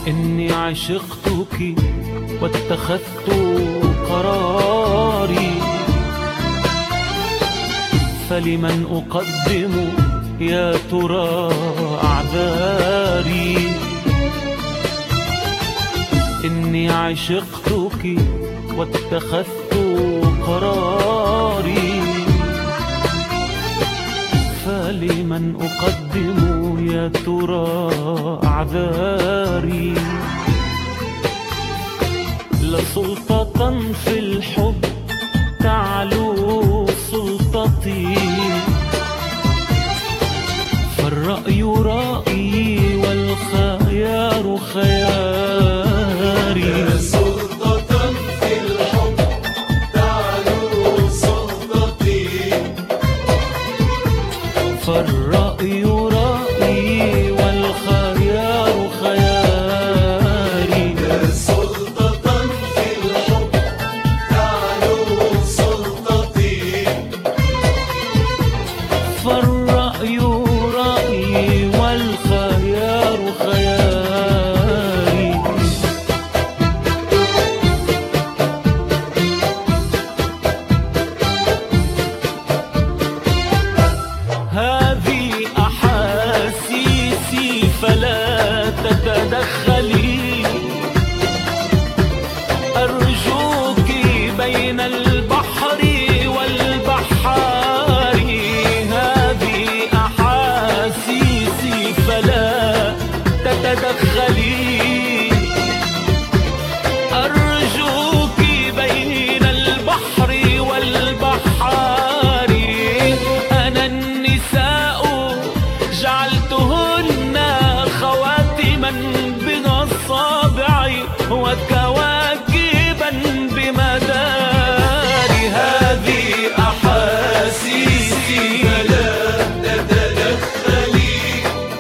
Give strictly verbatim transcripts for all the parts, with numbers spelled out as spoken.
إني عشقتك واتخذت قراري، فلمن أقدم يا ترى أعذاري. إني عشقتك واتخذت قراري، فلمن أقدم يا ترى أعذاري. لا سلطة في الحب تعلو سلطتي، فالرأي رأيي والخيار خياري. لا سلطة في الحب تعلو سلطتي، فالرأي رأيي والخيار خياري. لا سلطة في الحب تعلو سلطتي، فالرأي رأيي والخيار خياري. هذه أحاسيسي فلا تتدخلي، أرجوك بين البحر والبحار. هذه أحاسيسي فلا تتدخلي، أرجوك بين البحر والبحار. أنا النساء جعلتهن خواتما بأصابع وكواكبا بمدار. هذه أحاسيسي فلا تتدخلي،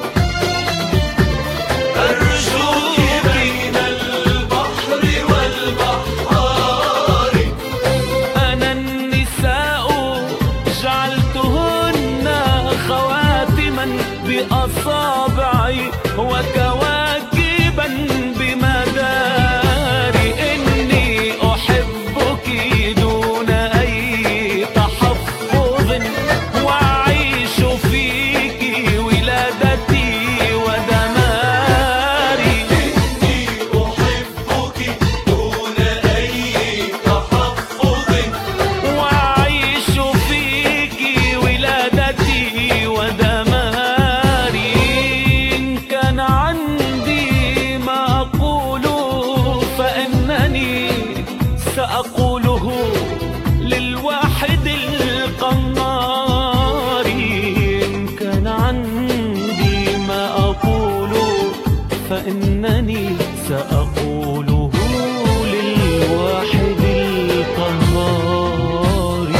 أرجوك بين البحر والبحار. أنا النساء جعلتهن خواتما بأصابعي وكواكبا بمدار. إني أحبك دون أي تحفظ، وأعيش فيك ولادتي ودماري. إني أحبك دون أي تحفظ، وأعيش فيك ولادتي ودماري. إن كان عندي ما أقول فإنني سأقوله للواحد القهار. إن كان عندي ما أقول فإنني سأقوله للواحد القهار.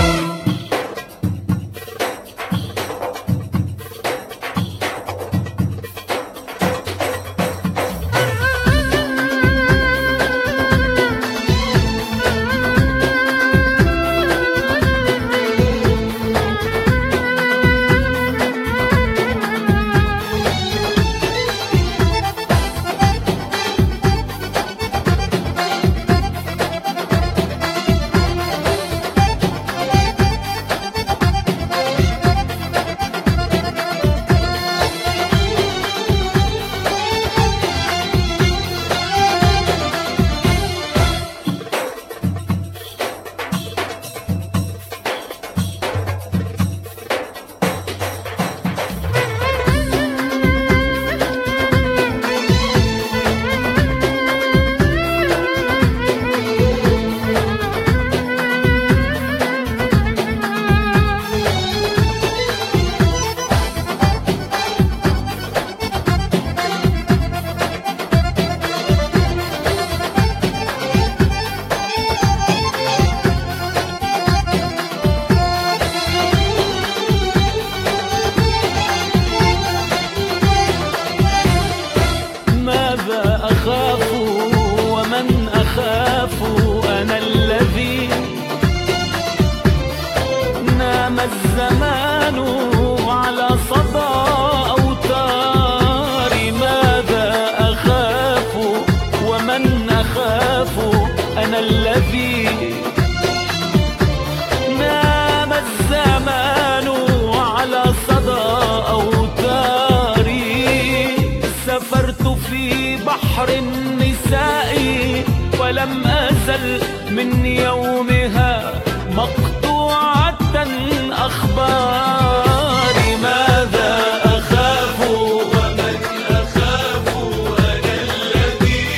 في بحر النساء ولم أزل من يومها مقطوعة أخباري. ماذا أخاف ومن أخاف أنا الذي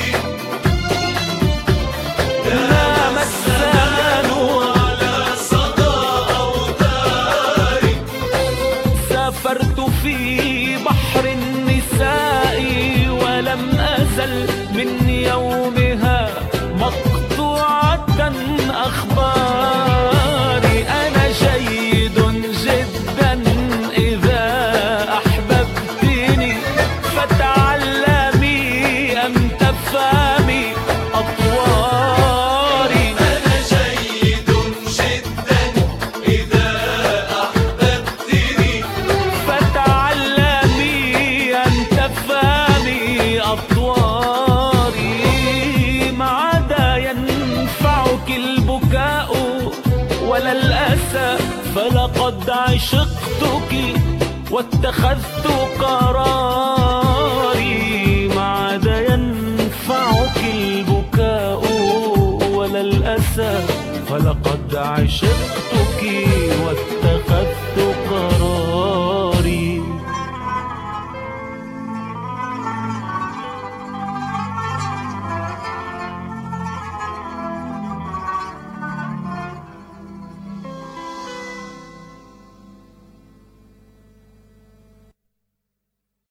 نام الزمان على صدى أوتاري. سافرت في بحر النساء ولم أزل من يومها مقطوعة أخباري. أنا جيد جدا إذا أحببتني فتعلمي أن تفهمي أطواري. أنا جيد جدا إذا أحببتني فتعلمي أن تفهمي أطواري. ما عدا ينفعك البكاء ولا الأسى فلقد عشقتك واتخذت قراري. ما عدا ينفعك البكاء ولا الأسى فلقد عشقتك